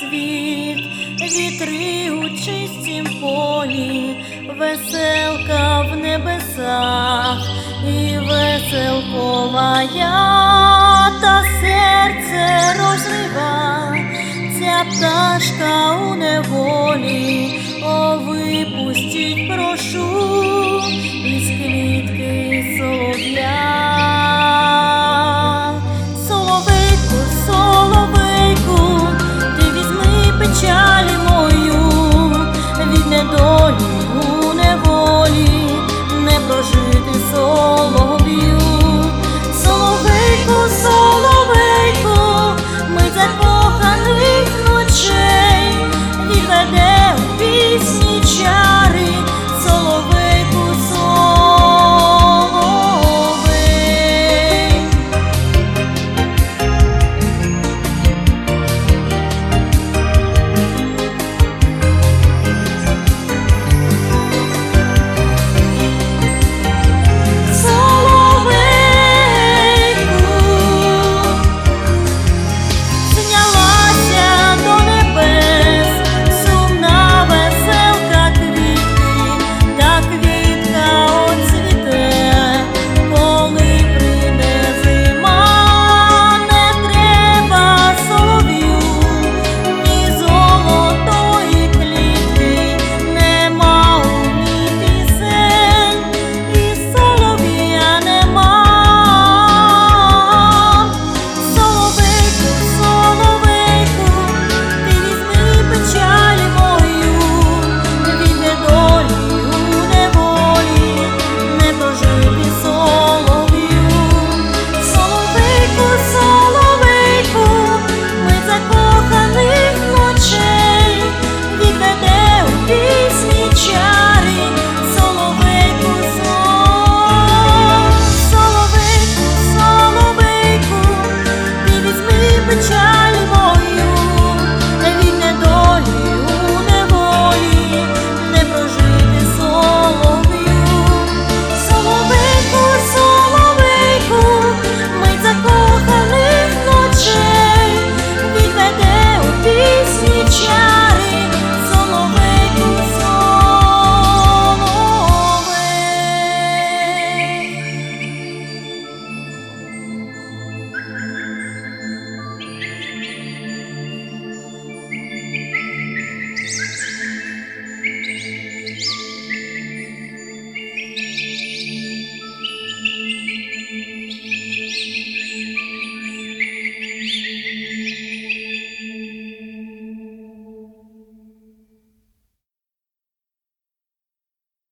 світ, вітри у чистім полі, веселка в небесах і веселкова я, та серце розрива, ця пташка у неволі, о, випустіть, прошу, із клітки солов'я. Соловейку, соловейку, ти візьми печалі мою, від недолі у неволі не прожити солов'ю. Соловейку, соловейку, мить закоханих ночей відведе у пісні час.